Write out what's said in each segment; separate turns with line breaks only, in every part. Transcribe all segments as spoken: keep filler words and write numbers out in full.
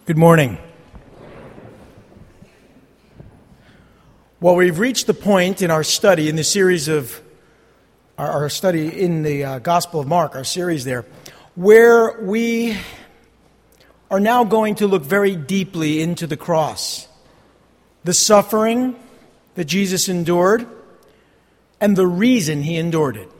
Good morning. Well, we've reached the point in our study, in the series of, our, our study in the uh, Gospel of Mark, our series there, where we are now going to look very deeply into the cross, the suffering that Jesus endured, and the reason he endured it.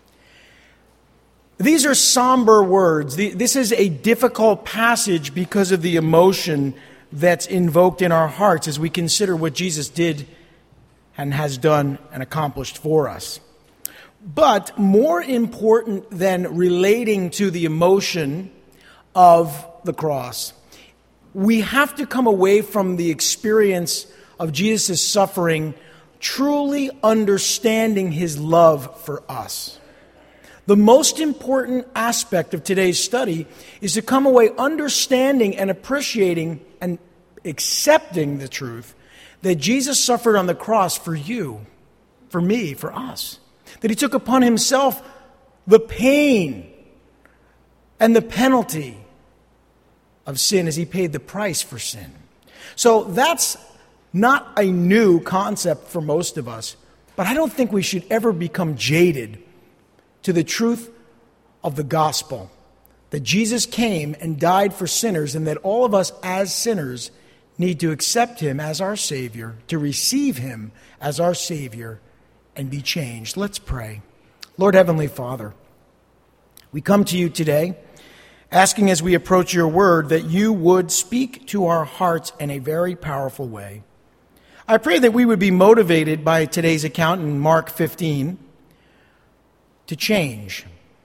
These are somber words. This is a difficult passage because of the emotion that's invoked in our hearts as we consider what Jesus did and has done and accomplished for us. But more important than relating to the emotion of the cross, we have to come away from the experience of Jesus' suffering truly understanding his love for us. The most important aspect of today's study is to come away understanding and appreciating and accepting the truth that Jesus suffered on the cross for you, for me, for us. That he took upon himself the pain and the penalty of sin as he paid the price for sin. So that's not a new concept for most of us, but I don't think we should ever become jaded to the truth of the gospel, that Jesus came and died for sinners, and that all of us as sinners need to accept him as our Savior, to receive him as our Savior, and be changed. Let's pray. Lord Heavenly Father, we come to you today asking as we approach your word that you would speak to our hearts in a very powerful way. I pray that we would be motivated by today's account in Mark fifteen to change.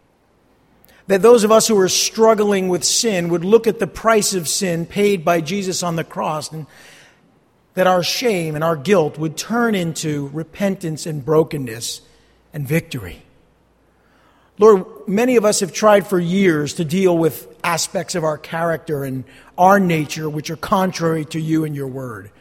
That those of us who are struggling with sin would look at the price of sin paid by Jesus on the cross, and that our shame and our guilt would turn into repentance and brokenness and victory. Lord, many of us have tried for years to deal with aspects of our character and our nature which are contrary to you and your word.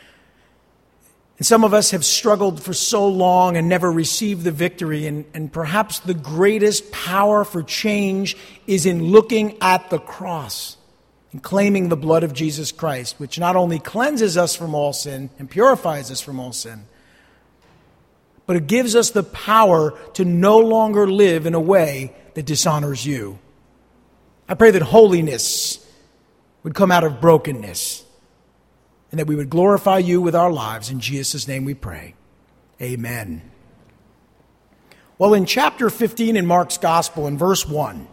And some of us have struggled for so long and never received the victory. And, and perhaps the greatest power for change is in looking at the cross and claiming the blood of Jesus Christ, which not only cleanses us from all sin and purifies us from all sin, but it gives us the power to no longer live in a way that dishonors you. I pray that holiness would come out of brokenness, and that we would glorify you with our lives. In Jesus' name we pray. Amen. Well, in chapter fifteen in Mark's Gospel, in verse one,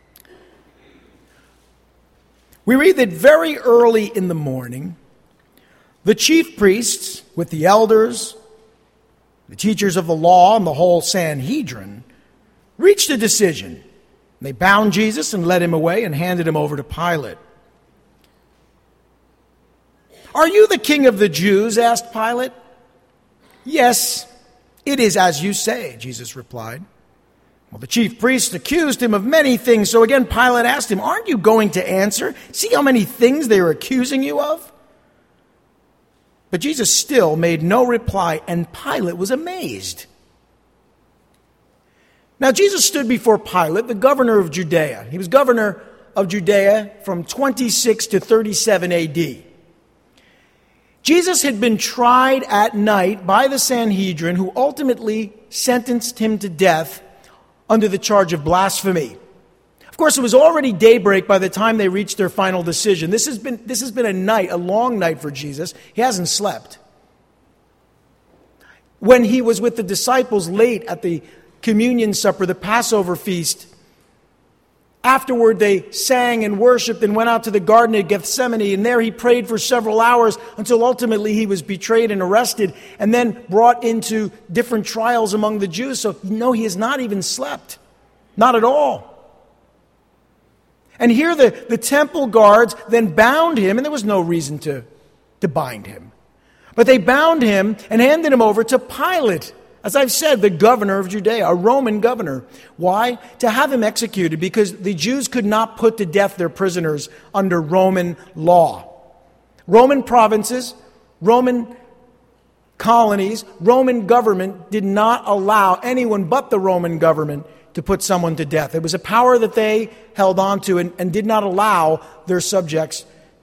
we read that very early in the morning, the chief priests with the elders, the teachers of the law, and the whole Sanhedrin reached a decision. They bound Jesus and led him away and handed him over to Pilate. "Are you the king of the Jews?" asked Pilate. "Yes, it is as you say," Jesus replied. Well, the chief priests accused him of many things. So again, Pilate asked him, "Aren't you going to answer? See how many things they are accusing you of?" But Jesus still made no reply, and Pilate was amazed. Now, Jesus stood before Pilate, the governor of Judea. He was governor of Judea from twenty-six to thirty-seven A D. Jesus had been tried at night by the Sanhedrin, who ultimately sentenced him to death under the charge of blasphemy. Of course, it was already daybreak by the time they reached their final decision. This has been, this has been a night, a long night for Jesus. He hasn't slept. When he was with the disciples late at the communion supper, the Passover feast, afterward, they sang and worshiped and went out to the Garden of Gethsemane, and there he prayed for several hours until ultimately he was betrayed and arrested and then brought into different trials among the Jews. So, no, he has not even slept. Not at all. And here the, the temple guards then bound him, and there was no reason to, to bind him. But they bound him and handed him over to Pilate. As I've said, the governor of Judea, a Roman governor. Why? To have him executed, because the Jews could not put to death their prisoners under Roman law. Roman provinces, Roman colonies, Roman government did not allow anyone but the Roman government to put someone to death. It was a power that they held on to and, and did not allow their subjects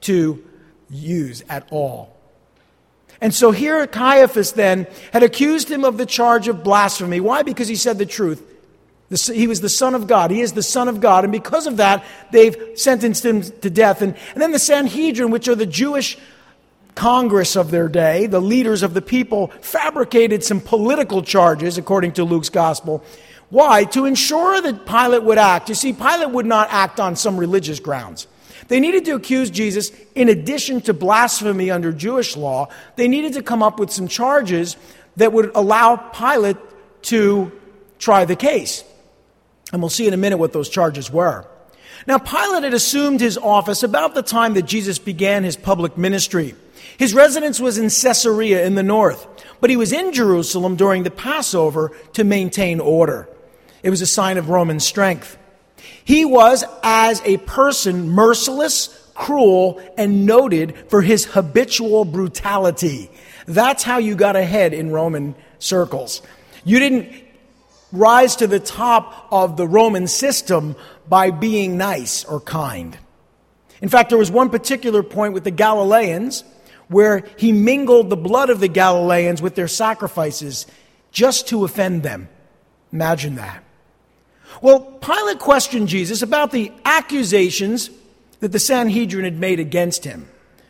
to use at all. And so here Caiaphas then had accused him of the charge of blasphemy. Why? Because he said the truth. He was the Son of God. He is the Son of God. And because of that, they've sentenced him to death. And, and then the Sanhedrin, which are the Jewish Congress of their day, the leaders of the people, fabricated some political charges, according to Luke's gospel. Why? To ensure that Pilate would act. You see, Pilate would not act on some religious grounds. They needed to accuse Jesus, in addition to blasphemy under Jewish law, they needed to come up with some charges that would allow Pilate to try the case. And we'll see in a minute what those charges were. Now, Pilate had assumed his office about the time that Jesus began his public ministry. His residence was in Caesarea in the north, but he was in Jerusalem during the Passover to maintain order. It was a sign of Roman strength. He was, as a person, merciless, cruel, and noted for his habitual brutality. That's how you got ahead in Roman circles. You didn't rise to the top of the Roman system by being nice or kind. In fact, there was one particular point with the Galileans where he mingled the blood of the Galileans with their sacrifices just to offend them. Imagine that. Well, Pilate questioned Jesus about the accusations that the Sanhedrin had made against him.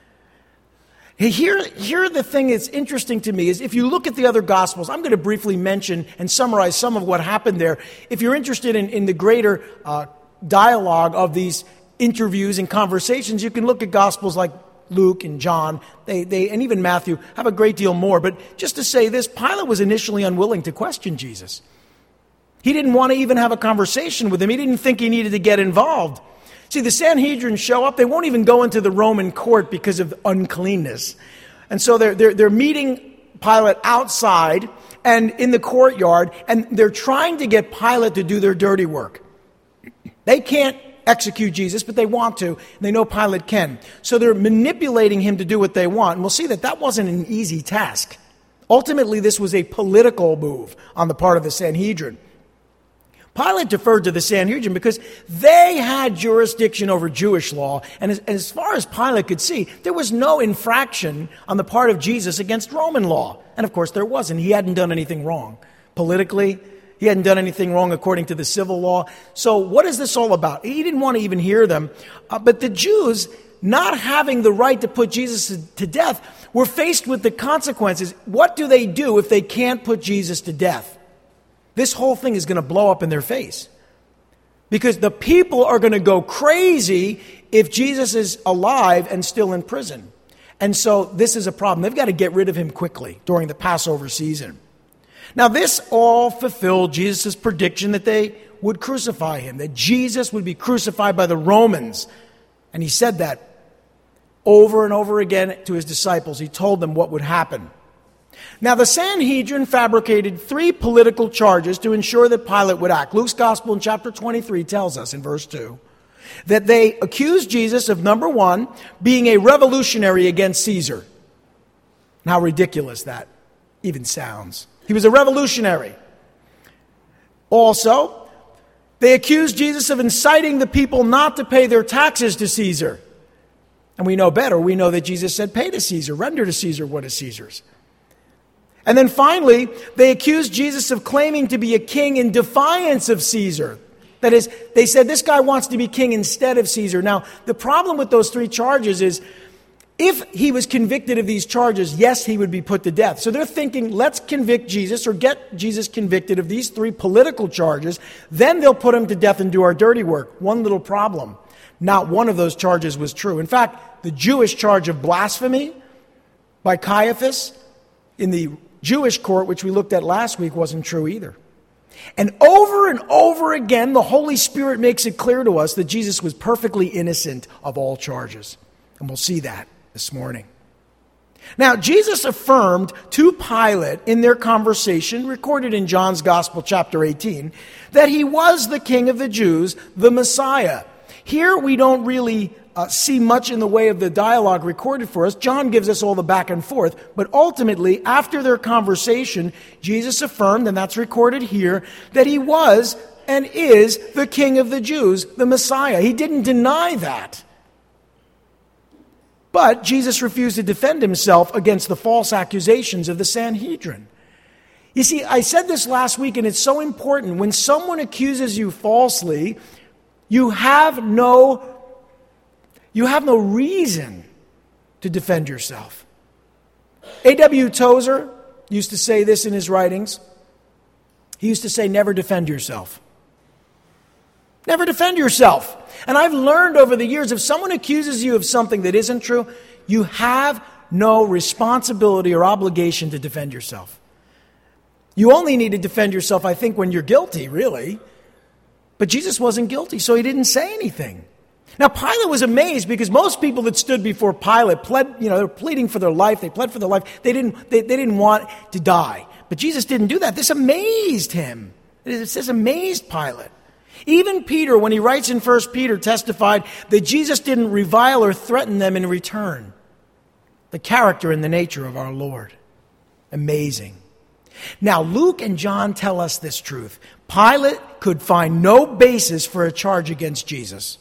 Here, here the thing that's interesting to me is if you look at the other Gospels, I'm going to briefly mention and summarize some of what happened there. If you're interested in, in the greater uh, dialogue of these interviews and conversations, you can look at Gospels like Luke and John, they, they, and even Matthew have a great deal more. But just to say this, Pilate was initially unwilling to question Jesus. He didn't want to even have a conversation with him. He didn't think he needed to get involved. See, the Sanhedrin show up. They won't even go into the Roman court because of uncleanness. And so they're, they're, they're meeting Pilate outside and in the courtyard, and they're trying to get Pilate to do their dirty work. They can't execute Jesus, but they want to, and they know Pilate can. So they're manipulating him to do what they want. And we'll see that that wasn't an easy task. Ultimately, this was a political move on the part of the Sanhedrin. Pilate deferred to the Sanhedrin because they had jurisdiction over Jewish law. And as, as far as Pilate could see, there was no infraction on the part of Jesus against Roman law. And of course, there wasn't. He hadn't done anything wrong. Politically, he hadn't done anything wrong according to the civil law. So what is this all about? He didn't want to even hear them. Uh, but the Jews, not having the right to put Jesus to, to death, were faced with the consequences. What do they do if they can't put Jesus to death? This whole thing is going to blow up in their face. Because the people are going to go crazy if Jesus is alive and still in prison. And so this is a problem. They've got to get rid of him quickly during the Passover season. Now this all fulfilled Jesus' prediction that they would crucify him, that Jesus would be crucified by the Romans. And he said that over and over again to his disciples. He told them what would happen. Now, the Sanhedrin fabricated three political charges to ensure that Pilate would act. Luke's Gospel in chapter twenty-three tells us in verse two that they accused Jesus of, number one, being a revolutionary against Caesar. And how ridiculous that even sounds. He was a revolutionary. Also, they accused Jesus of inciting the people not to pay their taxes to Caesar. And we know better. We know that Jesus said, pay to Caesar, render to Caesar what is Caesar's. And then finally, they accused Jesus of claiming to be a king in defiance of Caesar. That is, they said this guy wants to be king instead of Caesar. Now, the problem with those three charges is if he was convicted of these charges, yes, he would be put to death. So they're thinking, let's convict Jesus or get Jesus convicted of these three political charges. Then they'll put him to death and do our dirty work. One little problem. Not one of those charges was true. In fact, the Jewish charge of blasphemy by Caiaphas in the Jewish court, which we looked at last week, wasn't true either. And over and over again, the Holy Spirit makes it clear to us that Jesus was perfectly innocent of all charges. And we'll see that this morning. Now, Jesus affirmed to Pilate in their conversation, recorded in John's Gospel, chapter eighteen, that he was the King of the Jews, the Messiah. Here we don't really Uh, see much in the way of the dialogue recorded for us. John gives us all the back and forth. But ultimately, after their conversation, Jesus affirmed, and that's recorded here, that he was and is the King of the Jews, the Messiah. He didn't deny that. But Jesus refused to defend himself against the false accusations of the Sanhedrin. You see, I said this last week, and it's so important. When someone accuses you falsely, you have no, you have no reason to defend yourself. A W Tozer used to say this in his writings. He used to say, never defend yourself. Never defend yourself. And I've learned over the years, if someone accuses you of something that isn't true, you have no responsibility or obligation to defend yourself. You only need to defend yourself, I think, when you're guilty, really. But Jesus wasn't guilty, so he didn't say anything. Now, Pilate was amazed because most people that stood before Pilate pled, you know, they were pleading for their life. They pled for their life. They didn't, they, they didn't want to die. But Jesus didn't do that. This amazed him. It says amazed Pilate. Even Peter, when he writes in First Peter, testified that Jesus didn't revile or threaten them in return. The character and the nature of our Lord. Amazing. Now, Luke and John tell us this truth. Pilate could find no basis for a charge against Jesus.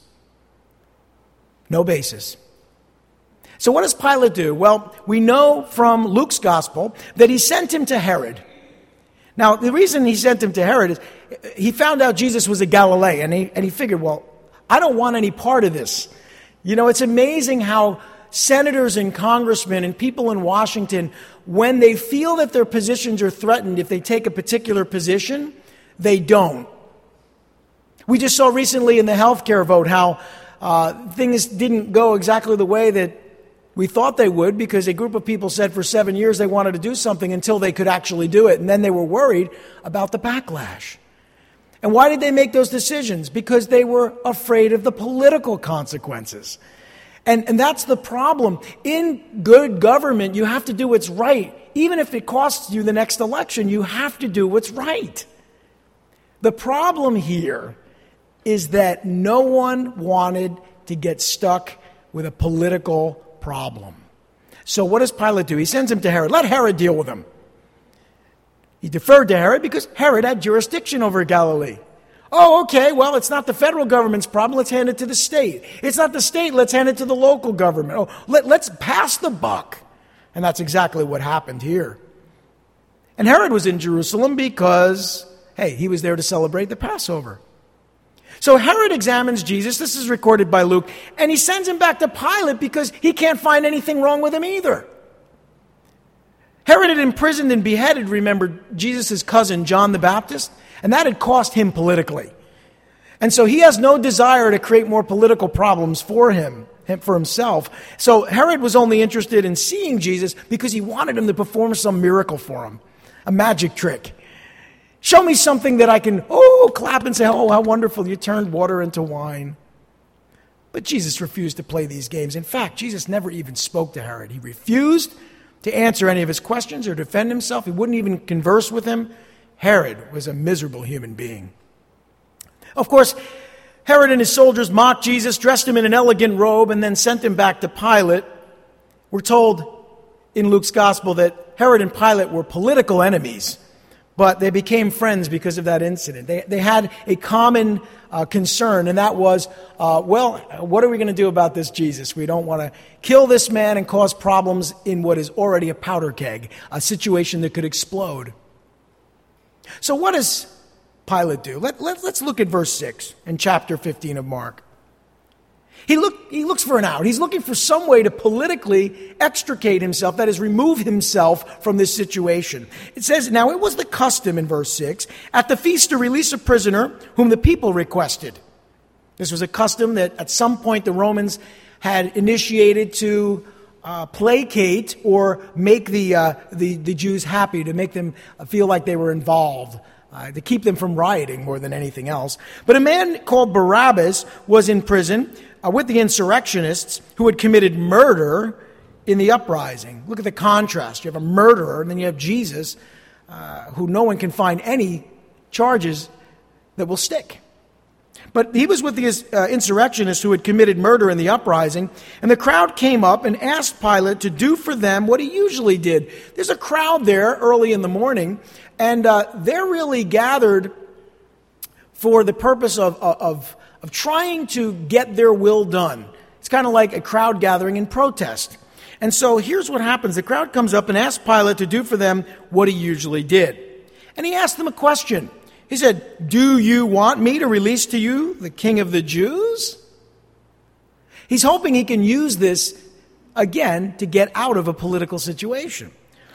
No basis. So what does Pilate do? Well, we know from Luke's gospel that he sent him to Herod. Now, the reason he sent him to Herod is he found out Jesus was a Galilean, and he, and he figured, well, I don't want any part of this. You know, it's amazing how senators and congressmen and people in Washington, when they feel that their positions are threatened, if they take a particular position, they don't. We just saw recently in the healthcare vote how uh, things didn't go exactly the way that we thought they would, because a group of people said for seven years they wanted to do something until they could actually do it. And then they were worried about the backlash. And why did they make those decisions? Because they were afraid of the political consequences. And, and that's the problem. In good government, you have to do what's right. Even if it costs you the next election, you have to do what's right. The problem here is that no one wanted to get stuck with a political problem. So what does Pilate do? He sends him to Herod. Let Herod deal with him. He deferred to Herod because Herod had jurisdiction over Galilee. Oh, okay, well, it's not the federal government's problem. Let's hand it to the state. It's not the state. Let's hand it to the local government. Oh, let, let's pass the buck. And that's exactly what happened here. And Herod was in Jerusalem because, hey, he was there to celebrate the Passover. So Herod examines Jesus. This is recorded by Luke. And he sends him back to Pilate because he can't find anything wrong with him either. Herod had imprisoned and beheaded, remember, Jesus' cousin, John the Baptist. And that had cost him politically. And so he has no desire to create more political problems for him, for himself. So Herod was only interested in seeing Jesus because he wanted him to perform some miracle for him. A magic trick. Show me something that I can, oh, clap and say, oh, how wonderful, you turned water into wine. But Jesus refused to play these games. In fact, Jesus never even spoke to Herod. He refused to answer any of his questions or defend himself. He wouldn't even converse with him. Herod was a miserable human being. Of course, Herod and his soldiers mocked Jesus, dressed him in an elegant robe, and then sent him back to Pilate. We're told in Luke's gospel that Herod and Pilate were political enemies, but they became friends because of that incident. They, they had a common uh, concern, and that was, uh, well, what are we going to do about this Jesus? We don't want to kill this man and cause problems in what is already a powder keg, a situation that could explode. So what does Pilate do? Let, let, let's look at verse six in chapter fifteen of Mark. He, look, he looks for an out. He's looking for some way to politically extricate himself, that is, remove himself from this situation. It says, now it was the custom in verse six, at the feast to release a prisoner whom the people requested. This was a custom that at some point the Romans had initiated to Uh, placate or make the, uh, the the Jews happy, to make them feel like they were involved, uh, to keep them from rioting more than anything else. But a man called Barabbas was in prison uh, with the insurrectionists who had committed murder in the uprising. Look at the contrast. You have a murderer, and then you have Jesus, uh, who no one can find any charges that will stick. But he was with the uh, insurrectionists who had committed murder in the uprising, and the crowd came up and asked Pilate to do for them what he usually did. There's a crowd there early in the morning, and uh, they're really gathered for the purpose of, of, of trying to get their will done. It's kind of like a crowd gathering in protest. And so here's what happens. The crowd comes up and asks Pilate to do for them what he usually did. And he asked them a question. He said, "Do you want me to release to you the King of the Jews?" He's hoping he can use this, again, to get out of a political situation.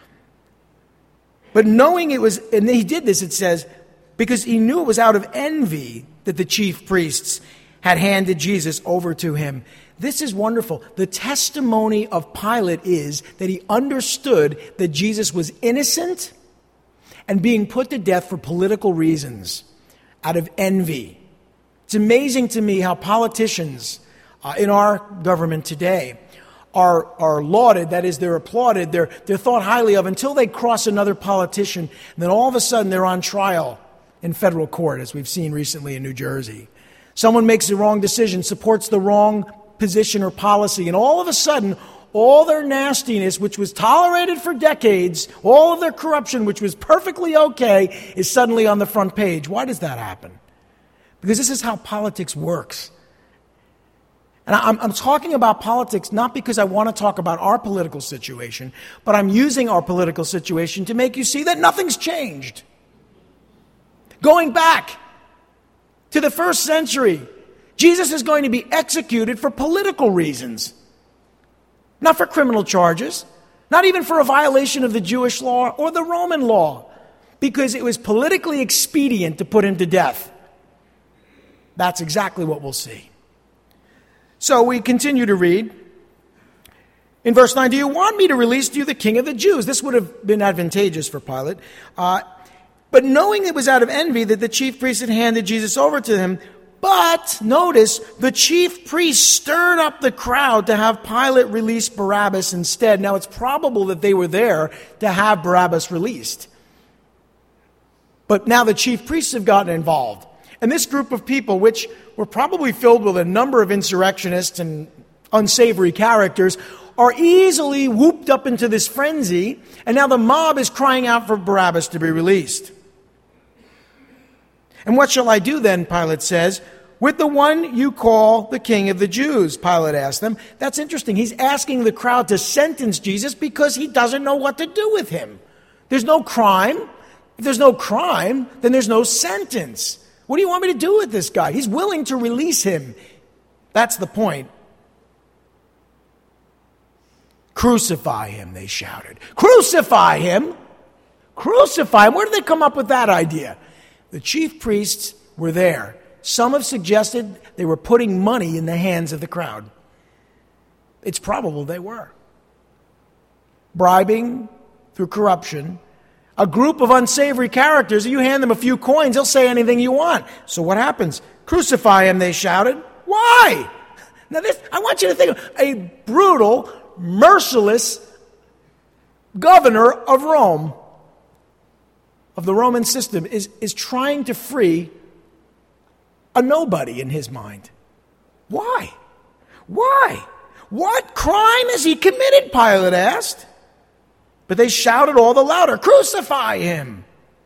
But knowing it was, and he did this, it says, because he knew it was out of envy that the chief priests had handed Jesus over to him. This is wonderful. The testimony of Pilate is that he understood that Jesus was innocent and being put to death for political reasons, out of envy. It's amazing to me how politicians uh, in our government today are, are lauded, that is, they're applauded, they're, they're thought highly of until they cross another politician, and then all of a sudden they're on trial in federal court, as we've seen recently in New Jersey. Someone makes the wrong decision, supports the wrong position or policy, and all of a sudden, all their nastiness, which was tolerated for decades, all of their corruption, which was perfectly okay, is suddenly on the front page. Why does that happen? Because this is how politics works. And I'm, I'm talking about politics not because I want to talk about our political situation, but I'm using our political situation to make you see that nothing's changed. Going back to the first century, Jesus is going to be executed for political reasons. Not for criminal charges, not even for a violation of the Jewish law or the Roman law, because it was politically expedient to put him to death. That's exactly what we'll see. So we continue to read. In verse nine, "Do you want me to release to you the King of the Jews?" This would have been advantageous for Pilate. Uh, but knowing it was out of envy that the chief priests had handed Jesus over to him, but, notice, the chief priests stirred up the crowd to have Pilate release Barabbas instead. Now, it's probable that they were there to have Barabbas released. But now the chief priests have gotten involved. And this group of people, which were probably filled with a number of insurrectionists and unsavory characters, are easily whooped up into this frenzy. And now the mob is crying out for Barabbas to be released. "And what shall I do then," Pilate says, "with the one you call the King of the Jews?" Pilate asked them. That's interesting. He's asking the crowd to sentence Jesus because he doesn't know what to do with him. There's no crime. If there's no crime, then there's no sentence. What do you want me to do with this guy? He's willing to release him. That's the point. "Crucify him," they shouted. Crucify him? Crucify him? Where did they come up with that idea? The chief priests were there. Some have suggested they were putting money in the hands of the crowd. It's probable they were. Bribing through corruption. A group of unsavory characters, you hand them a few coins, they'll say anything you want. So what happens? "Crucify him," they shouted. Why? Now this, I want you to think of a brutal, merciless governor of Rome, of the Roman system, is, is trying to free a nobody in his mind. Why? Why? What crime has he committed, Pilate asked. But they shouted all the louder, "Crucify him!"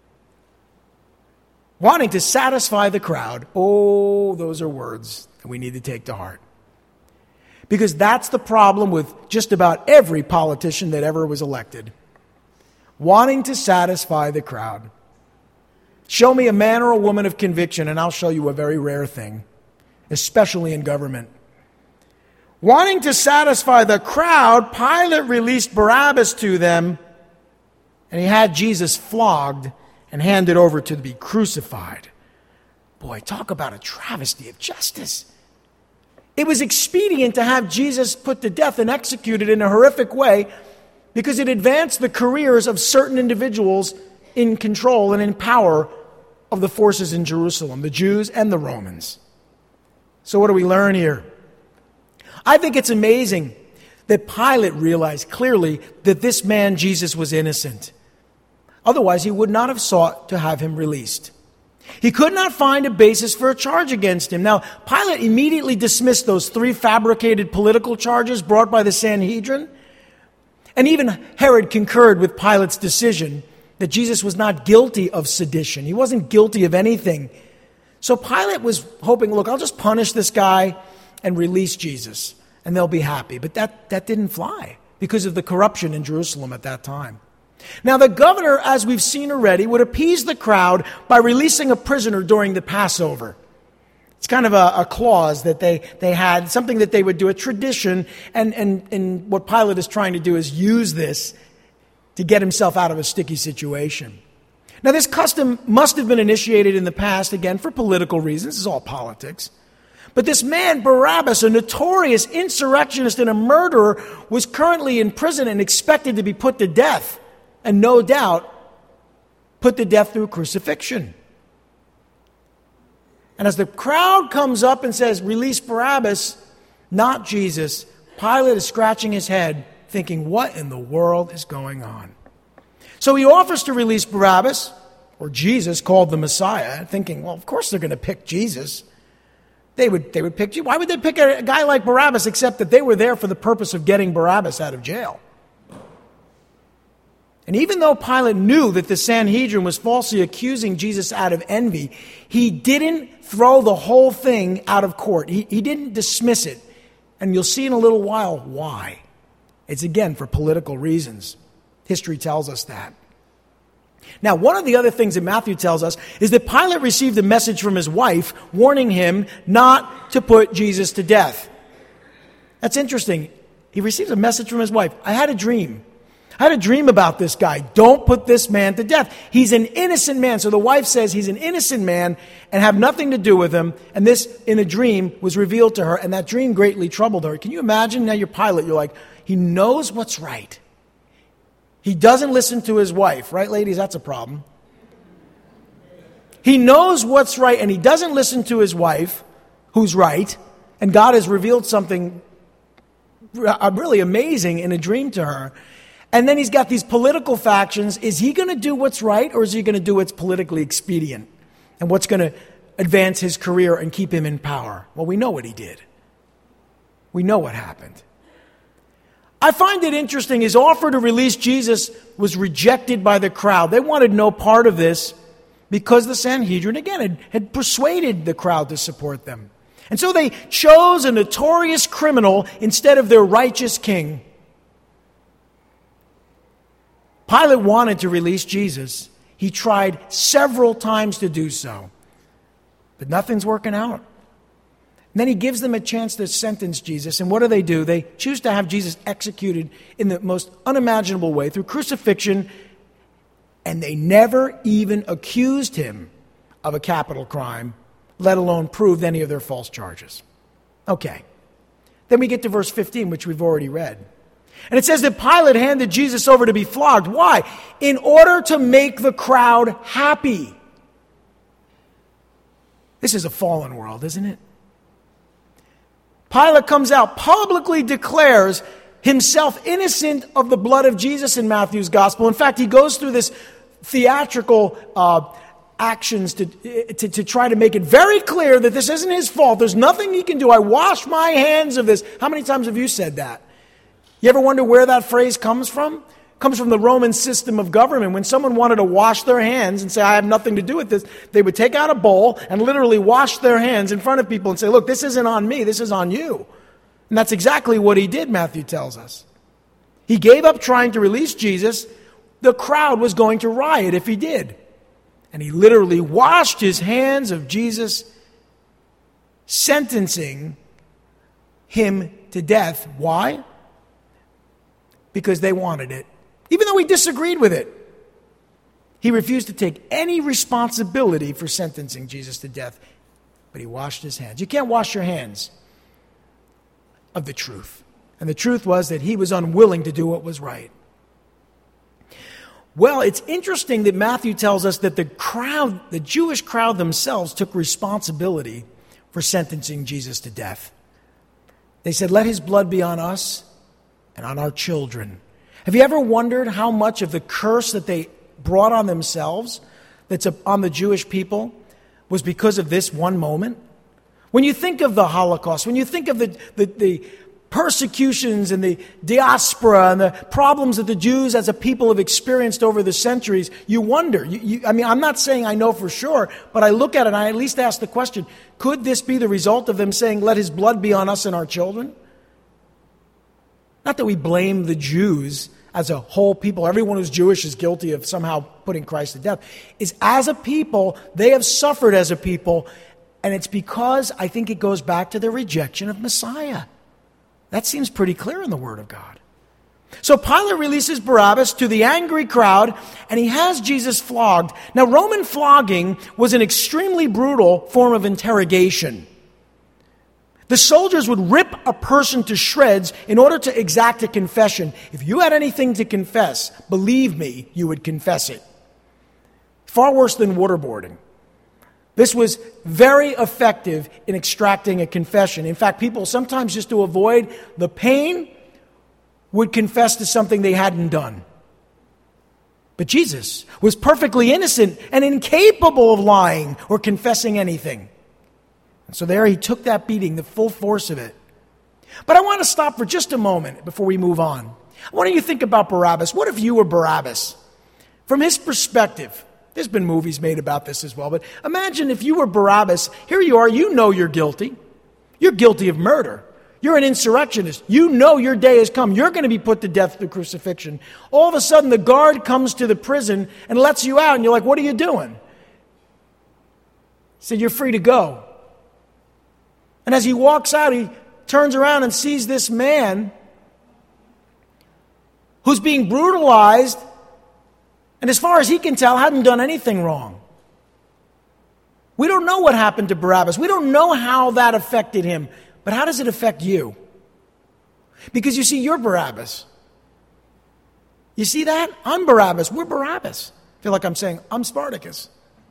Wanting to satisfy the crowd. Oh, those are words that we need to take to heart. Because that's the problem with just about every politician that ever was elected. Wanting to satisfy the crowd. Show me a man or a woman of conviction, and I'll show you a very rare thing, especially in government. Wanting to satisfy the crowd, Pilate released Barabbas to them, and he had Jesus flogged and handed over to be crucified. Boy, talk about a travesty of justice. It was expedient to have Jesus put to death and executed in a horrific way because it advanced the careers of certain individuals in control and in power of the forces in Jerusalem, the Jews and the Romans. So what do we learn here? I think it's amazing that Pilate realized clearly that this man, Jesus, was innocent. Otherwise, he would not have sought to have him released. He could not find a basis for a charge against him. Now, Pilate immediately dismissed those three fabricated political charges brought by the Sanhedrin. And even Herod concurred with Pilate's decision that Jesus was not guilty of sedition. He wasn't guilty of anything. So Pilate was hoping, look, I'll just punish this guy and release Jesus. and they'll be happy. But that, that didn't fly because of the corruption in Jerusalem at that time. Now, the governor, as we've seen already, would appease the crowd by releasing a prisoner during the Passover. It's kind of a, a clause that they, they had, something that they would do, a tradition, and, and, and what Pilate is trying to do is use this to get himself out of a sticky situation. Now, this custom must have been initiated in the past, again, for political reasons. This is all politics. But this man, Barabbas, a notorious insurrectionist and a murderer, was currently in prison and expected to be put to death, and no doubt put to death through crucifixion. And as the crowd comes up and says, release Barabbas, not Jesus, Pilate is scratching his head, thinking, what in the world is going on? So he offers to release Barabbas, or Jesus, called the Messiah, thinking, well, of course they're going to pick Jesus. They would, they would pick you. Why would they pick a guy like Barabbas, except that they were there for the purpose of getting Barabbas out of jail? And even though Pilate knew that the Sanhedrin was falsely accusing Jesus out of envy, he didn't throw the whole thing out of court. He, he didn't dismiss it. And you'll see in a little while why. It's, again, for political reasons. History tells us that. Now, one of the other things that Matthew tells us is that Pilate received a message from his wife warning him not to put Jesus to death. That's interesting. He received a message from his wife. I had a dream. I had a dream about this guy. Don't put this man to death. He's an innocent man. So the wife says he's an innocent man and have nothing to do with him. And this, in a dream, was revealed to her. And that dream greatly troubled her. Can you imagine? Now you're Pilate. You're like, he knows what's right. He doesn't listen to his wife. Right, ladies? That's a problem. He knows what's right, and he doesn't listen to his wife, who's right. And God has revealed something really amazing in a dream to her. And then he's got these political factions. Is he going to do what's right, or is he going to do what's politically expedient and what's going to advance his career and keep him in power? Well, we know what he did. We know what happened. I find it interesting. His offer to release Jesus was rejected by the crowd. They wanted no part of this because the Sanhedrin, again, had, had persuaded the crowd to support them. And so they chose a notorious criminal instead of their righteous king. Pilate wanted to release Jesus. He tried several times to do so, but nothing's working out. And then he gives them a chance to sentence Jesus. And what do they do? They choose to have Jesus executed in the most unimaginable way through crucifixion. And they never even accused him of a capital crime, let alone proved any of their false charges. Okay. Then we get to verse fifteen, which we've already read. And it says that Pilate handed Jesus over to be flogged. Why? In order to make the crowd happy. This is a fallen world, isn't it? Pilate comes out, publicly declares himself innocent of the blood of Jesus in Matthew's gospel. In fact, he goes through this theatrical uh, actions to, to, to try to make it very clear that this isn't his fault. There's nothing he can do. I wash my hands of this. How many times have you said that? You ever wonder where that phrase comes from? It comes from the Roman system of government. When someone wanted to wash their hands and say, I have nothing to do with this, they would take out a bowl and literally wash their hands in front of people and say, look, this isn't on me, this is on you. And that's exactly what he did, Matthew tells us. He gave up trying to release Jesus. The crowd was going to riot if he did. And he literally washed his hands of Jesus, sentencing him to death. Why? Because they wanted it. Even though he disagreed with it. He refused to take any responsibility for sentencing Jesus to death. But he washed his hands. You can't wash your hands of the truth. And the truth was that he was unwilling to do what was right. Well, it's interesting that Matthew tells us that the crowd, the Jewish crowd themselves, took responsibility for sentencing Jesus to death. They said, let his blood be on us and on our children. Have you ever wondered how much of the curse that they brought on themselves, that's on the Jewish people, was because of this one moment? When you think of the Holocaust, when you think of the, the, the persecutions and the diaspora and the problems that the Jews as a people have experienced over the centuries, you wonder. You, you, I mean, I'm not saying I know for sure, but I look at it and I at least ask the question, could this be the result of them saying, let his blood be on us and our children? Not that we blame the Jews as a whole people. Everyone who's Jewish is guilty of somehow putting Christ to death. Is as a people, they have suffered as a people, and it's because I think it goes back to their rejection of Messiah. That seems pretty clear in the Word of God. So Pilate releases Barabbas to the angry crowd, and he has Jesus flogged. Now, Roman flogging was an extremely brutal form of interrogation. The soldiers would rip a person to shreds in order to exact a confession. If you had anything to confess, believe me, you would confess it. Far worse than waterboarding. This was very effective in extracting a confession. In fact, people sometimes, just to avoid the pain, would confess to something they hadn't done. But Jesus was perfectly innocent and incapable of lying or confessing anything. And so there he took that beating, the full force of it. But I want to stop for just a moment before we move on. I want you to think about Barabbas. What if you were Barabbas? From his perspective, there's been movies made about this as well, but imagine if you were Barabbas. Here you are, you know you're guilty. You're guilty of murder. You're an insurrectionist. You know your day has come. You're going to be put to death through crucifixion. All of a sudden, the guard comes to the prison and lets you out, and you're like, what are you doing? He said, you're free to go. And as he walks out, he turns around and sees this man who's being brutalized, and as far as he can tell, hadn't done anything wrong. We don't know what happened to Barabbas. We don't know how that affected him. But how does it affect you? Because you see, you're Barabbas. You see that? I'm Barabbas. We're Barabbas. I feel like I'm saying, I'm Spartacus.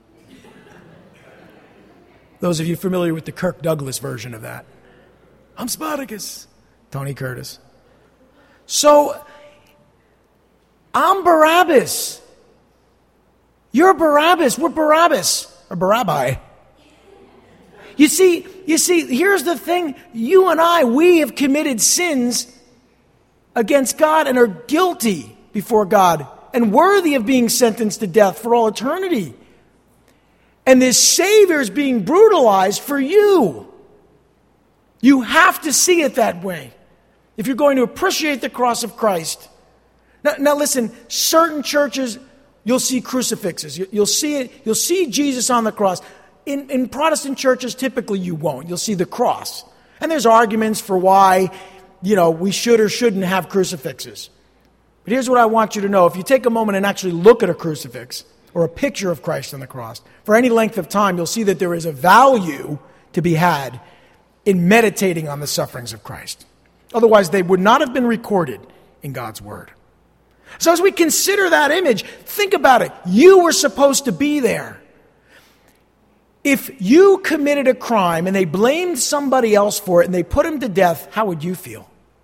Those of you familiar with the Kirk Douglas version of that. I'm Spartacus. Tony Curtis. So, I'm Barabbas. You're Barabbas. We're Barabbas. Or Barabbi. You see, you see, here's the thing. You and I, we have committed sins against God and are guilty before God and worthy of being sentenced to death for all eternity. And this Savior is being brutalized for you. You have to see it that way if you're going to appreciate the cross of Christ. Now, now listen, certain churches, you'll see crucifixes. You'll see it. You'll see Jesus on the cross. In, in Protestant churches, typically you won't. You'll see the cross. And there's arguments for why, you know, we should or shouldn't have crucifixes. But here's what I want you to know. If you take a moment and actually look at a crucifix or a picture of Christ on the cross, for any length of time, you'll see that there is a value to be had in meditating on the sufferings of Christ. Otherwise, they would not have been recorded in God's Word. So as we consider that image, think about it. You were supposed to be there. If you committed a crime and they blamed somebody else for it and they put him to death, how would you feel?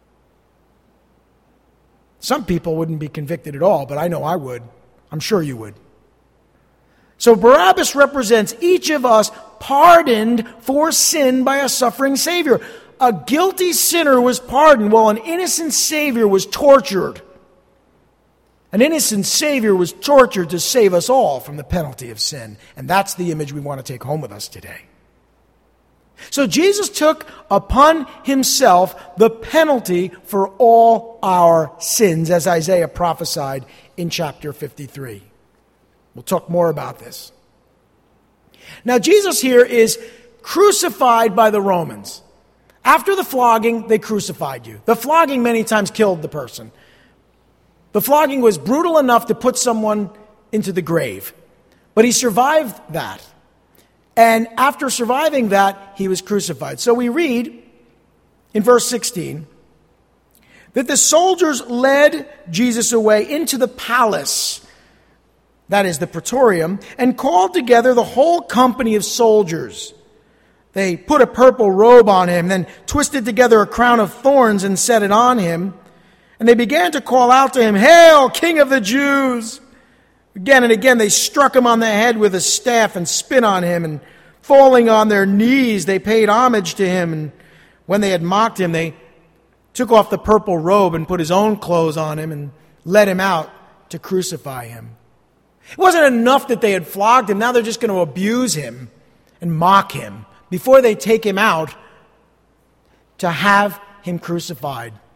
Some people wouldn't be convicted at all, but I know I would. I'm sure you would. So Barabbas represents each of us pardoned for sin by a suffering Savior. A guilty sinner was pardoned while an innocent Savior was tortured. An innocent Savior was tortured to save us all from the penalty of sin. And that's the image we want to take home with us today. So Jesus took upon himself the penalty for all our sins, as Isaiah prophesied in chapter fifty-three. We'll talk more about this. Now, Jesus here is crucified by the Romans. After the flogging, they crucified you. The flogging many times killed the person. The flogging was brutal enough to put someone into the grave. But he survived that. And after surviving that, he was crucified. So we read in verse sixteen that the soldiers led Jesus away into the palace, that is the praetorium, and called together the whole company of soldiers. They put a purple robe on him, then twisted together a crown of thorns and set it on him. And they began to call out to him, "Hail, King of the Jews!" Again and again they struck him on the head with a staff and spit on him, and falling on their knees they paid homage to him. And when they had mocked him, they took off the purple robe and put his own clothes on him and led him out to crucify him. It wasn't enough that they had flogged him. Now they're just going to abuse him and mock him before they take him out to have him crucified.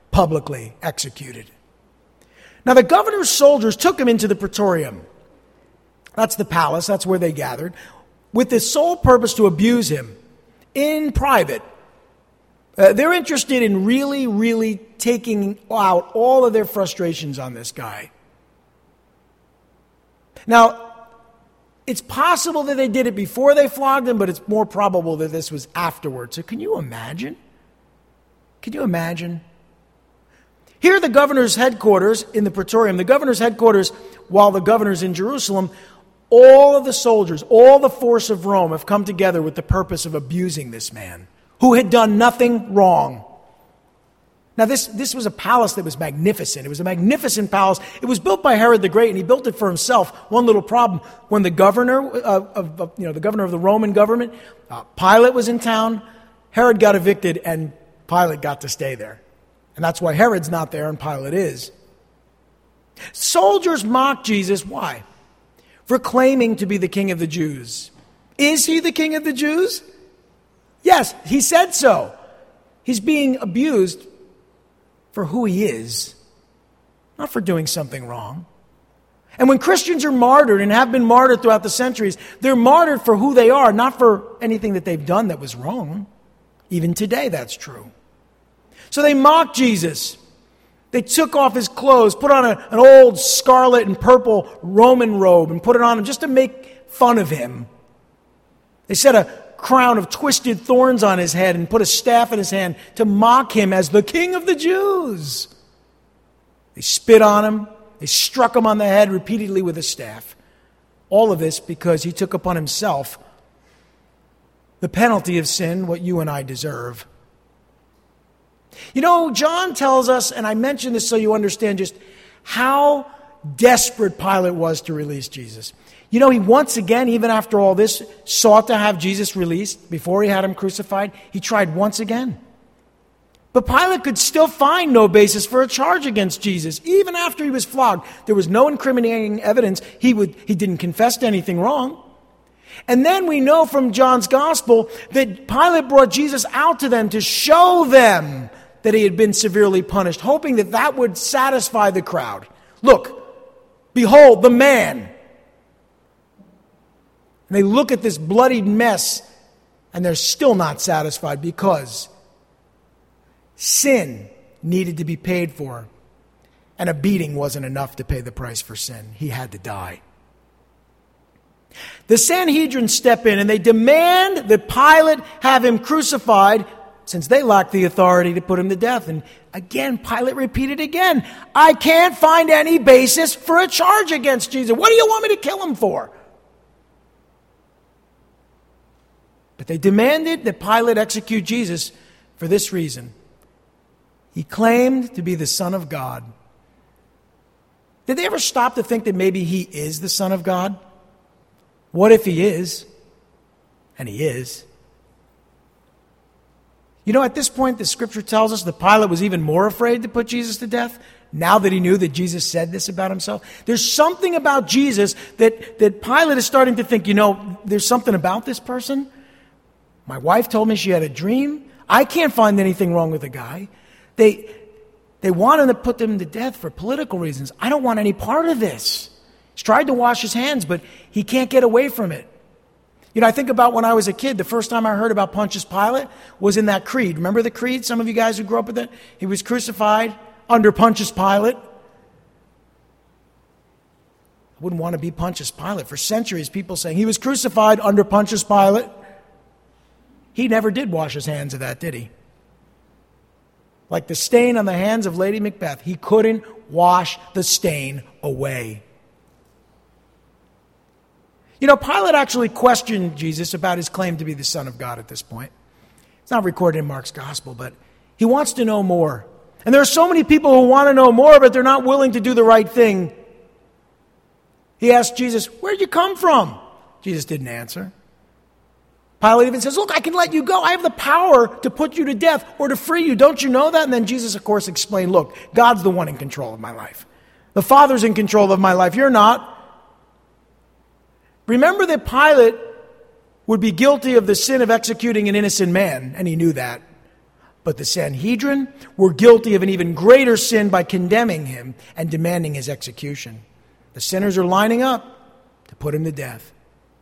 publicly executed. Now the governor's soldiers took him into the praetorium. That's the palace, that's where they gathered, with the sole purpose to abuse him in private. Uh, they're interested in really, really taking out all of their frustrations on this guy. Now, it's possible that they did it before they flogged him, but it's more probable that this was afterwards. So can you imagine? Can you imagine? Here are the governor's headquarters in the praetorium. The governor's headquarters, while the governor's in Jerusalem, all of the soldiers, all the force of Rome have come together with the purpose of abusing this man who had done nothing wrong. Now, this, this was a palace that was magnificent. It was a magnificent palace. It was built by Herod the Great, and he built it for himself. One little problem: when the governor uh, of, of you know the governor of the Roman government, uh, Pilate, was in town, Herod got evicted, and Pilate got to stay there. And that's why Herod's not there and Pilate is. Soldiers mock Jesus. Why? For claiming to be the king of the Jews. Is he the king of the Jews? Yes, he said so. He's being abused for who he is, not for doing something wrong. And when Christians are martyred and have been martyred throughout the centuries, they're martyred for who they are, not for anything that they've done that was wrong. Even today, that's true. So they mocked Jesus. They took off his clothes, put on a, an old scarlet and purple Roman robe and put it on him just to make fun of him. They set a crown of twisted thorns on his head and put a staff in his hand to mock him as the king of the Jews. They spit on him. They struck him on the head repeatedly with a staff. All of this because he took upon himself the penalty of sin, what you and I deserve. You know, John tells us, and I mention this so you understand just how desperate Pilate was to release Jesus. You know, he once again, even after all this, sought to have Jesus released before he had him crucified. He tried once again. But Pilate could still find no basis for a charge against Jesus. Even after he was flogged, there was no incriminating evidence. He would, he didn't confess to anything wrong. And then we know from John's gospel that Pilate brought Jesus out to them to show them that he had been severely punished, hoping that that would satisfy the crowd. Look, behold, the man. And they look at this bloodied mess, and they're still not satisfied because sin needed to be paid for, and a beating wasn't enough to pay the price for sin. He had to die. The Sanhedrin step in, and they demand that Pilate have him crucified, since they lacked the authority to put him to death. And again, Pilate repeated again, I can't find any basis for a charge against Jesus. What do you want me to kill him for? But they demanded that Pilate execute Jesus for this reason. He claimed to be the Son of God. Did they ever stop to think that maybe he is the Son of God? What if he is? And he is. You know, at this point, the scripture tells us that Pilate was even more afraid to put Jesus to death now that he knew that Jesus said this about himself. There's something about Jesus that, that Pilate is starting to think, you know, there's something about this person. My wife told me she had a dream. I can't find anything wrong with the guy. They, they want him to put them to death for political reasons. I don't want any part of this. He's tried to wash his hands, but he can't get away from it. You know, I think about when I was a kid, the first time I heard about Pontius Pilate was in that creed. Remember the creed? Some of you guys who grew up with it? He was crucified under Pontius Pilate. I wouldn't want to be Pontius Pilate. For centuries, people saying he was crucified under Pontius Pilate. He never did wash his hands of that, did he? Like the stain on the hands of Lady Macbeth, he couldn't wash the stain away. You know, Pilate actually questioned Jesus about his claim to be the Son of God at this point. It's not recorded in Mark's gospel, but he wants to know more. And there are so many people who want to know more, but they're not willing to do the right thing. He asked Jesus, where'd you come from? Jesus didn't answer. Pilate even says, look, I can let you go. I have the power to put you to death or to free you. Don't you know that? And then Jesus, of course, explained, look, God's the one in control of my life. The Father's in control of my life. You're not. Remember that Pilate would be guilty of the sin of executing an innocent man, and he knew that. But the Sanhedrin were guilty of an even greater sin by condemning him and demanding his execution. The sinners are lining up to put him to death.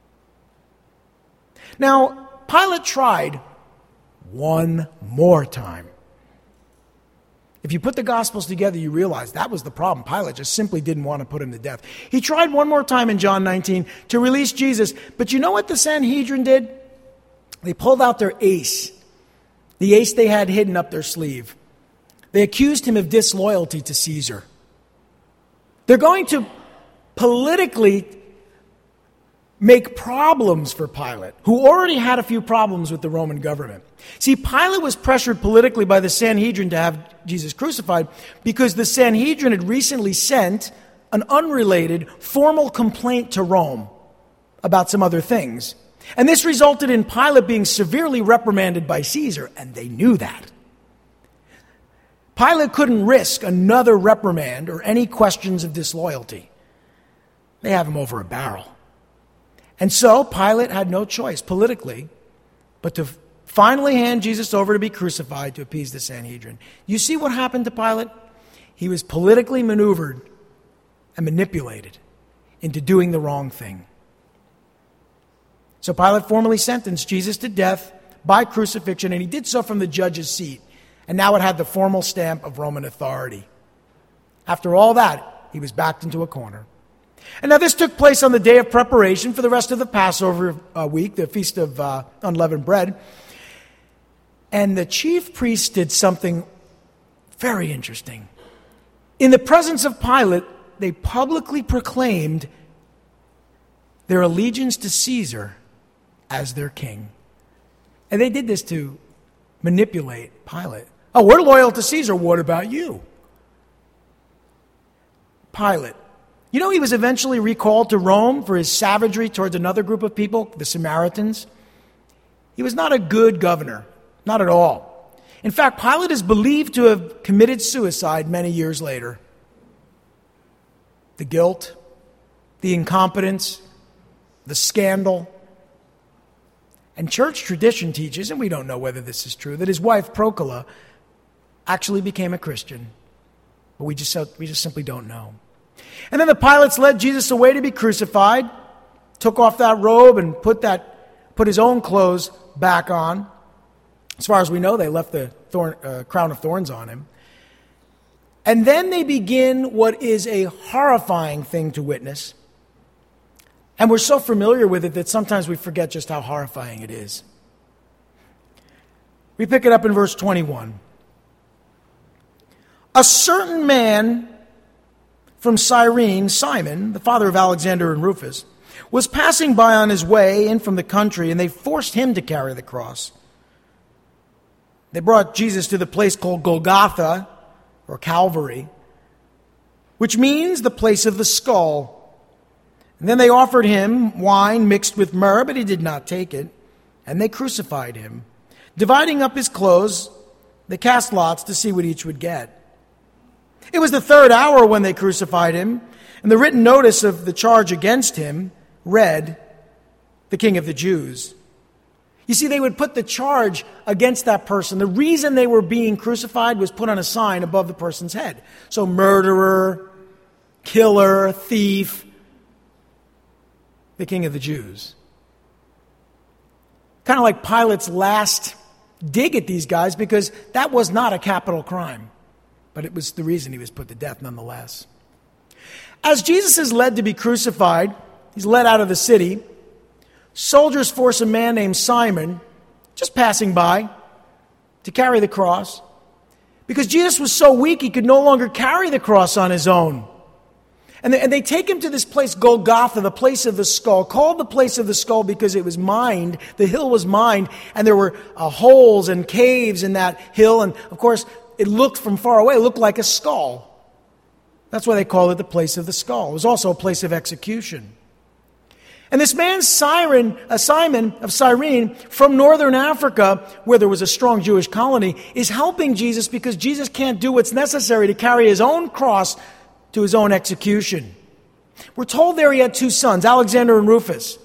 Now, Pilate tried one more time. If you put the Gospels together, you realize that was the problem. Pilate just simply didn't want to put him to death. He tried one more time in John nineteen to release Jesus. But you know what the Sanhedrin did? They pulled out their ace, the ace they had hidden up their sleeve. They accused him of disloyalty to Caesar. They're going to politically make problems for Pilate, who already had a few problems with the Roman government. See, Pilate was pressured politically by the Sanhedrin to have Jesus crucified because the Sanhedrin had recently sent an unrelated formal complaint to Rome about some other things. And this resulted in Pilate being severely reprimanded by Caesar, and they knew that. Pilate couldn't risk another reprimand or any questions of disloyalty. They have him over a barrel. And so Pilate had no choice politically but to finally hand Jesus over to be crucified to appease the Sanhedrin. You see what happened to Pilate? He was politically maneuvered and manipulated into doing the wrong thing. So Pilate formally sentenced Jesus to death by crucifixion, and he did so from the judge's seat. And now it had the formal stamp of Roman authority. After all that, he was backed into a corner. And now this took place on the day of preparation for the rest of the Passover uh, week, the Feast of uh, Unleavened Bread. And the chief priests did something very interesting. In the presence of Pilate, they publicly proclaimed their allegiance to Caesar as their king. And they did this to manipulate Pilate. Oh, we're loyal to Caesar. What about you? Pilate. You know, he was eventually recalled to Rome for his savagery towards another group of people, the Samaritans. He was not a good governor, not at all. In fact, Pilate is believed to have committed suicide many years later. The guilt, the incompetence, the scandal. And church tradition teaches, and we don't know whether this is true, that his wife, Procula, actually became a Christian. But we just, we just simply don't know. And then the Pilates led Jesus away to be crucified, took off that robe and put that, put his own clothes back on. As far as we know, they left the thorn, uh, crown of thorns on him. And then they begin what is a horrifying thing to witness. And we're so familiar with it that sometimes we forget just how horrifying it is. We pick it up in verse twenty-one. A certain man from Cyrene, Simon, the father of Alexander and Rufus, was passing by on his way in from the country, and they forced him to carry the cross. They brought Jesus to the place called Golgotha, or Calvary, which means the place of the skull. And then they offered him wine mixed with myrrh, but he did not take it. And they crucified him. Dividing up his clothes, they cast lots to see what each would get. It was the third hour when they crucified him, and the written notice of the charge against him read, "The King of the Jews." You see, they would put the charge against that person. The reason they were being crucified was put on a sign above the person's head. So murderer, killer, thief, the King of the Jews. Kind of like Pilate's last dig at these guys, because that was not a capital crime. But it was the reason he was put to death nonetheless. As Jesus is led to be crucified, he's led out of the city. Soldiers force a man named Simon, just passing by, to carry the cross. Because Jesus was so weak, he could no longer carry the cross on his own. And they, and they take him to this place, Golgotha, the place of the skull, called the place of the skull because it was mined. The hill was mined, and there were uh, holes and caves in that hill. And, of course, it looked from far away, it looked like a skull. That's why they call it the place of the skull. It was also a place of execution. And this man, Simon, uh, Simon of Cyrene, from northern Africa, where there was a strong Jewish colony, is helping Jesus because Jesus can't do what's necessary to carry his own cross to his own execution. We're told there he had two sons, Alexander and Rufus.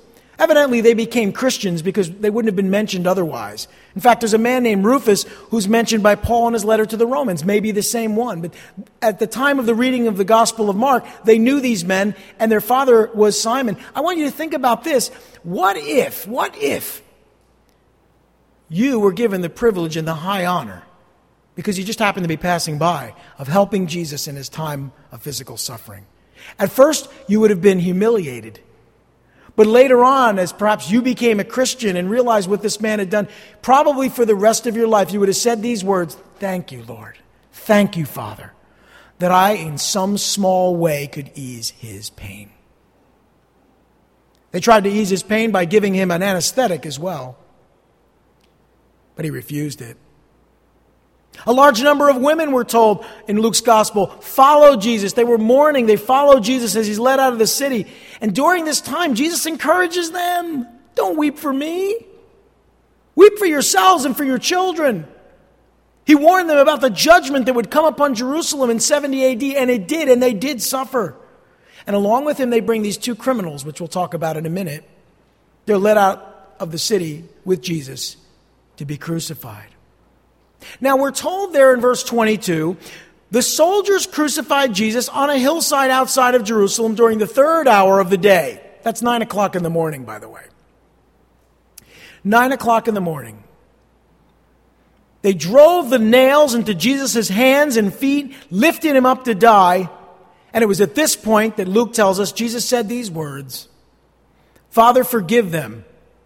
Evidently, they became Christians because they wouldn't have been mentioned otherwise. In fact, there's a man named Rufus who's mentioned by Paul in his letter to the Romans, maybe the same one. But at the time of the reading of the Gospel of Mark, they knew these men, and their father was Simon. I want you to think about this. What if, what if you were given the privilege and the high honor, because you just happened to be passing by, of helping Jesus in his time of physical suffering? At first, you would have been humiliated. But later on, as perhaps you became a Christian and realized what this man had done, probably for the rest of your life, you would have said these words, "Thank you, Lord. Thank you, Father, that I in some small way could ease his pain." They tried to ease his pain by giving him an anesthetic as well, but he refused it. A large number of women were told in Luke's gospel, follow Jesus. They were mourning. They followed Jesus as he's led out of the city. And during this time, Jesus encourages them. Don't weep for me. Weep for yourselves and for your children. He warned them about the judgment that would come upon Jerusalem in seventy A D, and it did, and they did suffer. And along with him, they bring these two criminals, which we'll talk about in a minute. They're led out of the city with Jesus to be crucified. Now, we're told there in verse twenty-two, the soldiers crucified Jesus on a hillside outside of Jerusalem during the third hour of the day. That's nine o'clock in the morning, by the way. Nine o'clock in the morning. They drove the nails into Jesus' hands and feet, lifted him up to die. And it was at this point that Luke tells us Jesus said these words, "Father, forgive them,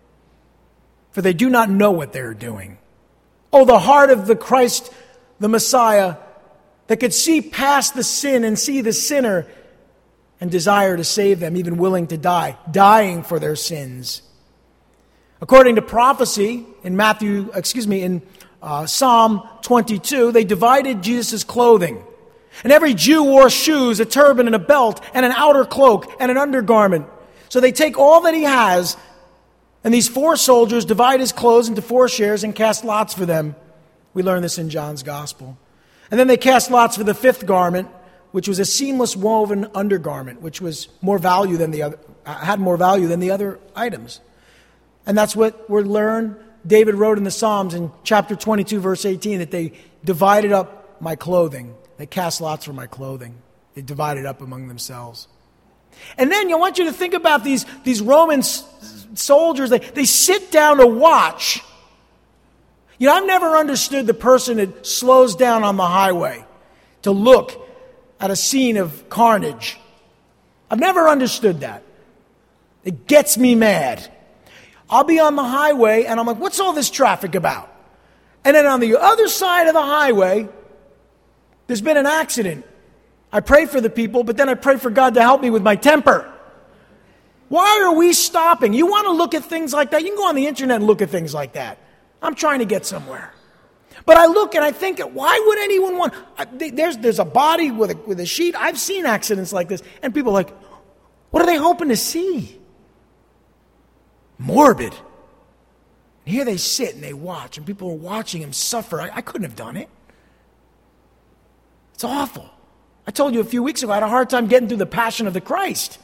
for they do not know what they are doing." Oh, the heart of the Christ, the Messiah, that could see past the sin and see the sinner and desire to save them, even willing to die, dying for their sins. According to prophecy in Matthew, excuse me, in uh, Psalm twenty-two, they divided Jesus' clothing. And every Jew wore shoes, a turban and a belt, and an outer cloak and an undergarment. So they take all that he has, and these four soldiers divide his clothes into four shares and cast lots for them. We learn this in John's Gospel. And then they cast lots for the fifth garment, which was a seamless woven undergarment, which was more value than the other, had more value than the other items. And that's what we learn. David wrote in the Psalms in chapter twenty-two, verse eighteen, that they divided up my clothing. They cast lots for my clothing. They divided up among themselves. And then I want you to think about these, these Roman soldiers. They, they sit down to watch. You know, I've never understood the person that slows down on the highway to look at a scene of carnage. I've never understood that. It gets me mad. I'll be on the highway and I'm like, what's all this traffic about? And then on the other side of the highway, there's been an accident. I pray for the people, but then I pray for God to help me with my temper. Why are we stopping? You want to look at things like that? You can go on the internet and look at things like that. I'm trying to get somewhere. But I look and I think, why would anyone want... There's, there's a body with a, with a sheet. I've seen accidents like this. And people are like, what are they hoping to see? Morbid. And here they sit and they watch. And people are watching him suffer. I, I couldn't have done it. It's awful. I told you a few weeks ago, I had a hard time getting through the Passion of the Christ.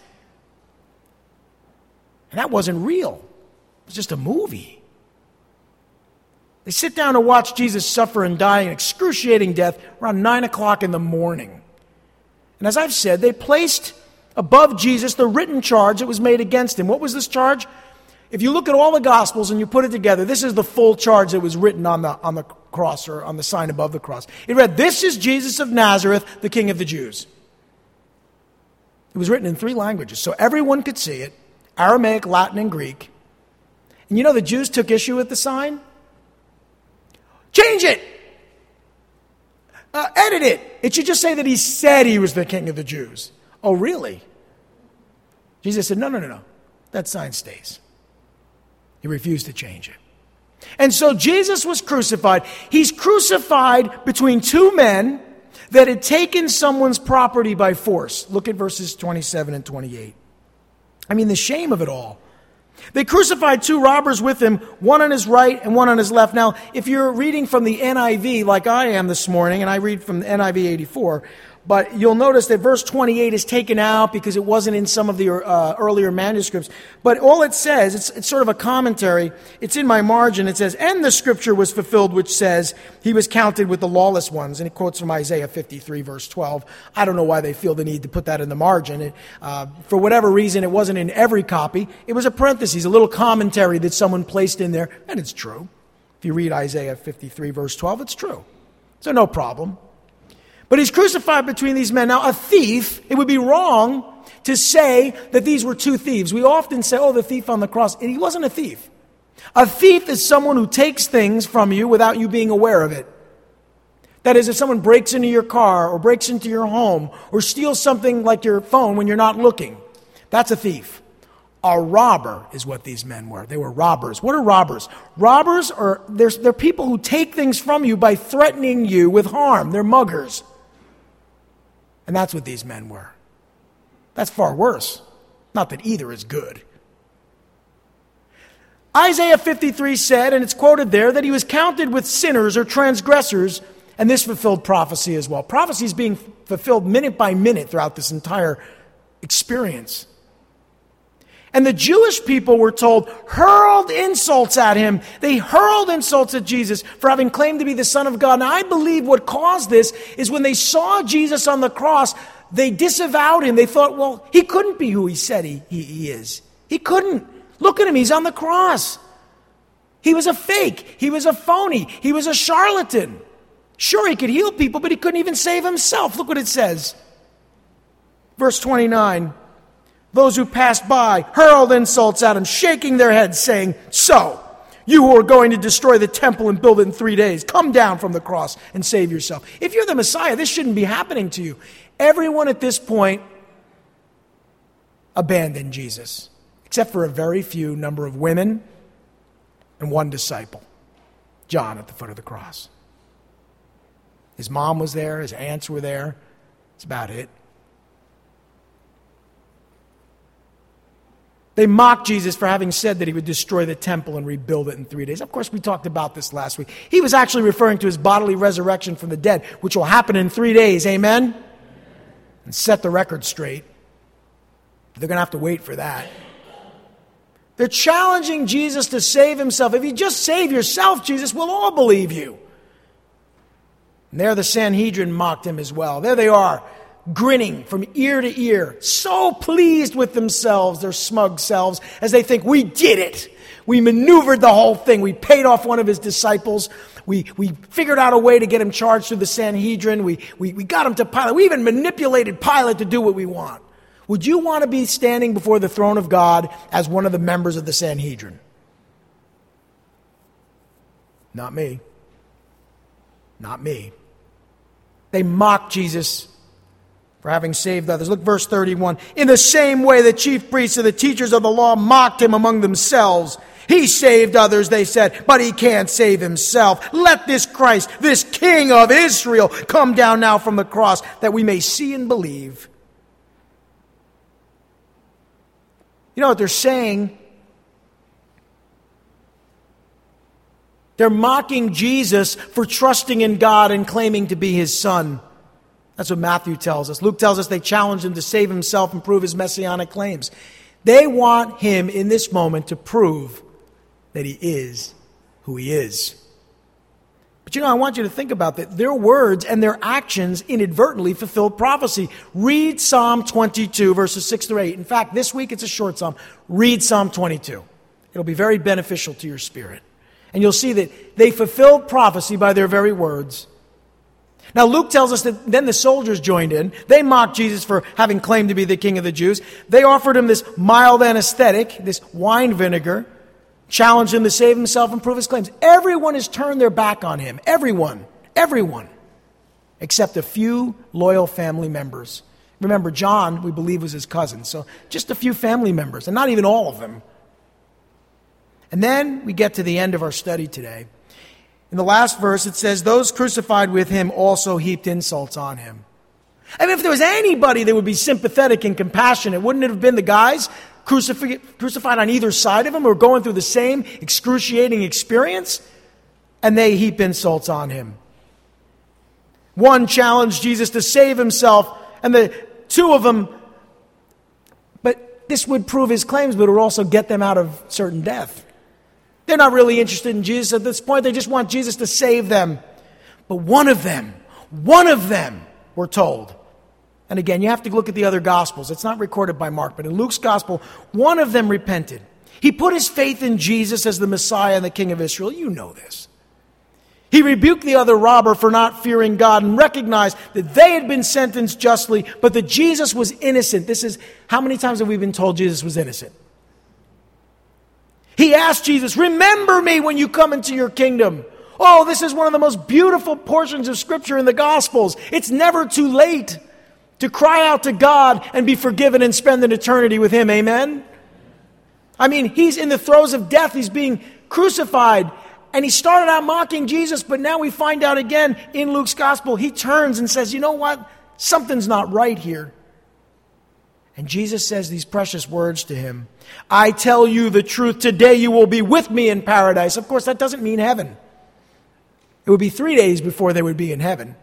And that wasn't real. It was just a movie. They sit down to watch Jesus suffer and die an excruciating death around nine o'clock in the morning. And as I've said, they placed above Jesus the written charge that was made against him. What was this charge? If you look at all the Gospels and you put it together, this is the full charge that was written on the, on the cross or on the sign above the cross. It read, "This is Jesus of Nazareth, the King of the Jews." It was written in three languages, so everyone could see it: Aramaic, Latin, and Greek. And you know the Jews took issue with the sign? Change it! Uh, edit it! It should just say that he said he was the King of the Jews. Oh, really? Jesus said, no, no, no, no. That sign stays. He refused to change it. And so Jesus was crucified. He's crucified between two men that had taken someone's property by force. Look at verses twenty-seven and twenty-eight. I mean, the shame of it all. They crucified two robbers with him, one on his right and one on his left. Now, if you're reading from the N I V like I am this morning, and I read from the N I V eighty-four, But you'll notice that verse twenty-eight is taken out because it wasn't in some of the uh, earlier manuscripts. But all it says, it's, it's sort of a commentary. It's in my margin. It says, and the scripture was fulfilled, which says he was counted with the lawless ones. And it quotes from Isaiah fifty-three, verse twelve. I don't know why they feel the need to put that in the margin. It, uh, for whatever reason, it wasn't in every copy. It was a parenthesis, a little commentary that someone placed in there. And it's true. If you read Isaiah fifty-three, verse twelve, it's true. So no problem. But he's crucified between these men. Now, a thief, it would be wrong to say that these were two thieves. We often say, oh, the thief on the cross. And he wasn't a thief. A thief is someone who takes things from you without you being aware of it. That is, if someone breaks into your car or breaks into your home or steals something like your phone when you're not looking, that's a thief. A robber is what these men were. They were robbers. What are robbers? Robbers are they're, they're people who take things from you by threatening you with harm. They're muggers. And that's what these men were. That's far worse. Not that either is good. Isaiah fifty-three said, and it's quoted there, that he was counted with sinners or transgressors, and this fulfilled prophecy as well. Prophecy is being fulfilled minute by minute throughout this entire experience. And the Jewish people were told, hurled insults at him. They hurled insults at Jesus for having claimed to be the Son of God. And I believe what caused this is when they saw Jesus on the cross, they disavowed him. They thought, well, he couldn't be who he said he, he, he is. He couldn't. Look at him. He's on the cross. He was a fake. He was a phony. He was a charlatan. Sure, he could heal people, but he couldn't even save himself. Look what it says. Verse twenty-nine. Those who passed by hurled insults at him, shaking their heads, saying, so, you who are going to destroy the temple and build it in three days, come down from the cross and save yourself. If you're the Messiah, this shouldn't be happening to you. Everyone at this point abandoned Jesus, except for a very few number of women and one disciple, John at the foot of the cross. His mom was there, his aunts were there. That's about it. They mocked Jesus for having said that he would destroy the temple and rebuild it in three days. Of course, we talked about this last week. He was actually referring to his bodily resurrection from the dead, which will happen in three days. Amen? And set the record straight. They're going to have to wait for that. They're challenging Jesus to save himself. If you just save yourself, Jesus, we'll all believe you. And there the Sanhedrin mocked him as well. There they are, grinning from ear to ear, so pleased with themselves, their smug selves, as they think, we did it. We maneuvered the whole thing. We paid off one of his disciples. We we figured out a way to get him charged through the Sanhedrin. We, we, we got him to Pilate. We even manipulated Pilate to do what we want. Would you want to be standing before the throne of God as one of the members of the Sanhedrin? Not me. Not me. They mocked Jesus for having saved others. Look, verse thirty-one. In the same way, the chief priests and the teachers of the law mocked him among themselves. He saved others, they said, but he can't save himself. Let this Christ, this King of Israel, come down now from the cross that we may see and believe. You know what they're saying? They're mocking Jesus for trusting in God and claiming to be his son. That's what Matthew tells us. Luke tells us they challenged him to save himself and prove his messianic claims. They want him in this moment to prove that he is who he is. But you know, I want you to think about that. Their words and their actions inadvertently fulfilled prophecy. Read Psalm twenty-two, verses six through eight. In fact, this week it's a short psalm. Read Psalm twenty-two. It'll be very beneficial to your spirit. And you'll see that they fulfilled prophecy by their very words. Now, Luke tells us that then the soldiers joined in. They mocked Jesus for having claimed to be the king of the Jews. They offered him this mild anesthetic, this wine vinegar, challenged him to save himself and prove his claims. Everyone has turned their back on him. Everyone. Everyone. Except a few loyal family members. Remember, John, we believe, was his cousin. So just a few family members, and not even all of them. And then we get to the end of our study today. In the last verse, it says, those crucified with him also heaped insults on him. I mean, if there was anybody that would be sympathetic and compassionate, wouldn't it have been the guys crucif- crucified on either side of him who were going through the same excruciating experience? And they heap insults on him. One challenged Jesus to save himself, and the two of them, but this would prove his claims, but it would also get them out of certain death. They're not really interested in Jesus at this point. They just want Jesus to save them. But one of them, one of them, we're told. And again, you have to look at the other Gospels. It's not recorded by Mark, but in Luke's Gospel, one of them repented. He put his faith in Jesus as the Messiah and the King of Israel. You know this. He rebuked the other robber for not fearing God and recognized that they had been sentenced justly, but that Jesus was innocent. This is, how many times have we been told Jesus was innocent? He asked Jesus, remember me when you come into your kingdom. Oh, this is one of the most beautiful portions of Scripture in the Gospels. It's never too late to cry out to God and be forgiven and spend an eternity with Him. Amen? I mean, he's in the throes of death. He's being crucified. And he started out mocking Jesus, but now we find out again in Luke's Gospel, he turns and says, you know what? Something's not right here. And Jesus says these precious words to him. I tell you the truth, today you will be with me in paradise. Of course, that doesn't mean heaven. It would be three days before they would be in heaven.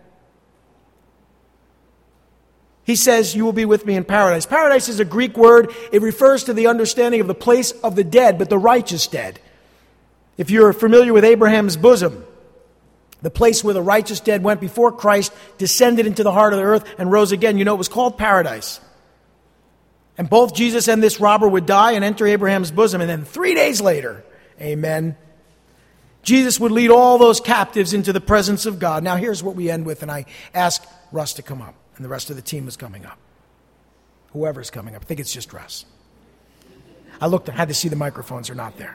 He says, you will be with me in paradise. Paradise is a Greek word. It refers to the understanding of the place of the dead, but the righteous dead. If you're familiar with Abraham's bosom, the place where the righteous dead went before Christ descended into the heart of the earth and rose again, you know, it was called paradise. And both Jesus and this robber would die and enter Abraham's bosom. And then three days later, amen, Jesus would lead all those captives into the presence of God. Now here's what we end with, and I ask Russ to come up. And the rest of the team is coming up. Whoever's coming up. I think it's just Russ. I looked and had to see the microphones are not there.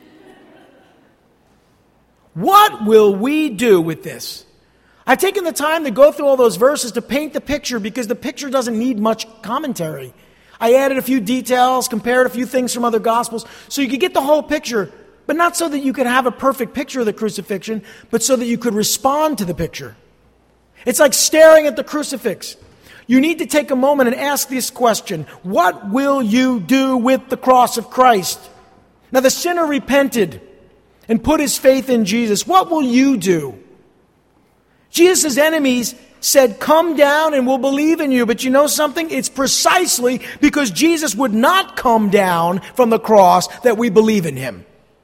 What will we do with this? I've taken the time to go through all those verses to paint the picture because the picture doesn't need much commentary. I added a few details, compared a few things from other Gospels, so you could get the whole picture, but not so that you could have a perfect picture of the crucifixion, but so that you could respond to the picture. It's like staring at the crucifix. You need to take a moment and ask this question. What will you do with the cross of Christ? Now the sinner repented and put his faith in Jesus. What will you do? Jesus' enemies said, come down and we'll believe in you. But you know something? It's precisely because Jesus would not come down from the cross that we believe in him.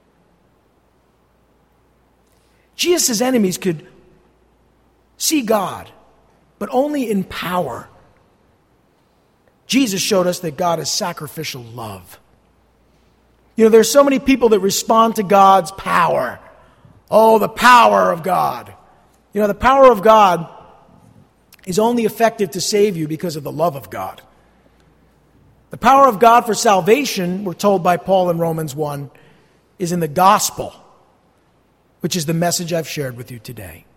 Jesus' enemies could see God, but only in power. Jesus showed us that God is sacrificial love. You know, there's so many people that respond to God's power. Oh, the power of God. You know, the power of God is only effective to save you because of the love of God. The power of God for salvation, we're told by Paul in Romans one, is in the gospel, which is the message I've shared with you today.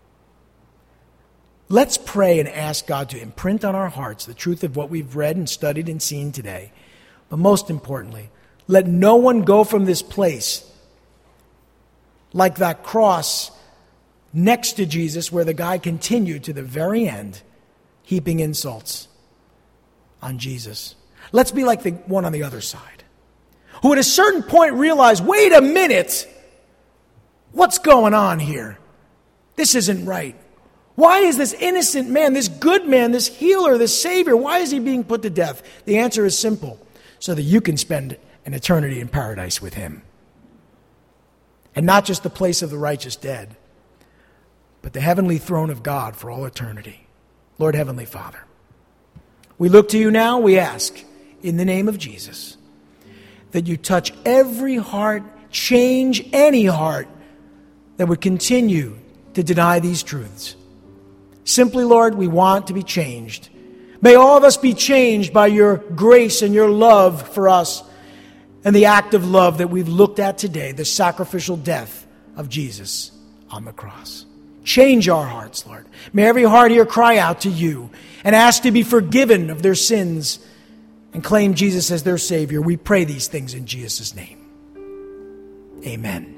Let's pray and ask God to imprint on our hearts the truth of what we've read and studied and seen today. But most importantly, let no one go from this place like that cross next to Jesus where the guy continued to the very end, heaping insults on Jesus. Let's be like the one on the other side, who at a certain point realized, wait a minute, what's going on here? This isn't right. Why is this innocent man, this good man, this healer, this savior, why is he being put to death? The answer is simple, so that you can spend an eternity in paradise with him. And not just the place of the righteous dead, but the heavenly throne of God for all eternity. Lord Heavenly Father, we look to you now, we ask, in the name of Jesus, that you touch every heart, change any heart that would continue to deny these truths. Simply, Lord, we want to be changed. May all of us be changed by your grace and your love for us and the act of love that we've looked at today, the sacrificial death of Jesus on the cross. Change our hearts, Lord. May every heart here cry out to you and ask to be forgiven of their sins and claim Jesus as their Savior. We pray these things in Jesus' name. Amen.